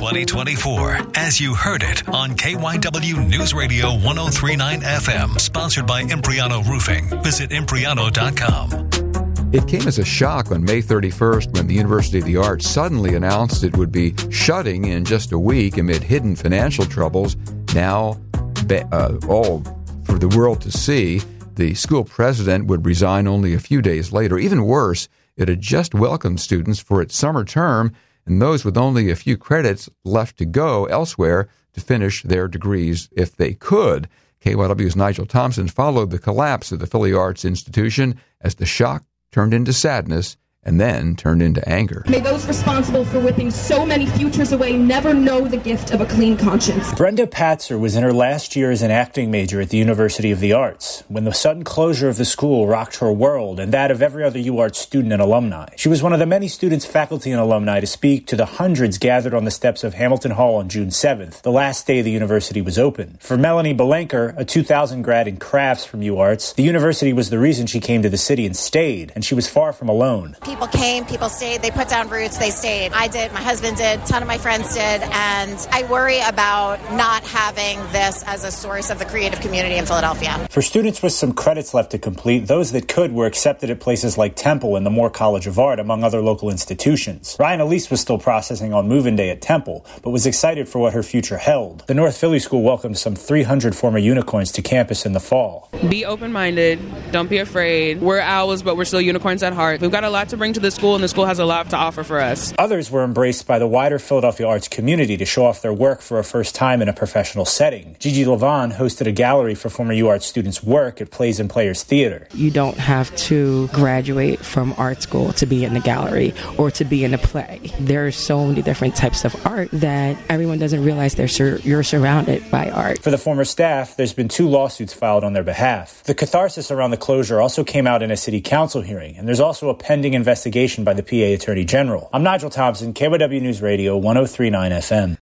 2024, as you heard it on KYW News Radio 103.9 FM, sponsored by Impriano Roofing. Visit Impriano.com. It came as a shock on May 31st when the University of the Arts suddenly announced it would be shutting in just a week amid hidden financial troubles. Now, all for the world to see. The school president would resign only a few days later. Even worse, it had just welcomed students for its summer term, and those with only a few credits left to go elsewhere to finish their degrees if they could. KYW's Nigel Thompson followed the collapse of the Philly Arts Institution as the shock turned into sadness and then turned into anger. May those responsible for whipping so many futures away never know the gift of a clean conscience. Brenda Patzer was in her last year as an acting major at the University of the Arts when the sudden closure of the school rocked her world and that of every other UArts student and alumni. She was one of the many students, faculty, and alumni to speak to the hundreds gathered on the steps of Hamilton Hall on June 7th, the last day the university was open. For Melanie Belenker, a 2000 grad in crafts from UArts, the university was the reason she came to the city and stayed, and she was far from alone. People came, people stayed, they put down roots, they stayed. I did, my husband did, a ton of my friends did, and I worry about not having this as a source of the creative community in Philadelphia. For students with some credits left to complete, those that could were accepted at places like Temple and the Moore College of Art, among other local institutions. Ryan Elise was still processing on move-in day at Temple, but was excited for what her future held. The North Philly School welcomed some 300 former unicorns to campus in the fall. Be open-minded, don't be afraid. We're owls, but we're still unicorns at heart. We've got a lot to bring to the school, and the school has a lot to offer for us. Others were embraced by the wider Philadelphia arts community to show off their work for a first time in a professional setting. Gigi Levan hosted a gallery for former UArts students' work at Plays and Players Theater. You don't have to graduate from art school to be in the gallery or to be in a play. There are so many different types of art that everyone doesn't realize you're surrounded by art. For the former staff, there's been 2 lawsuits filed on their behalf. The catharsis around the closure also came out in a city council hearing, and there's also a pending investigation by the PA Attorney General. I'm Nigel Thompson, KYW News Radio 103.9 FM.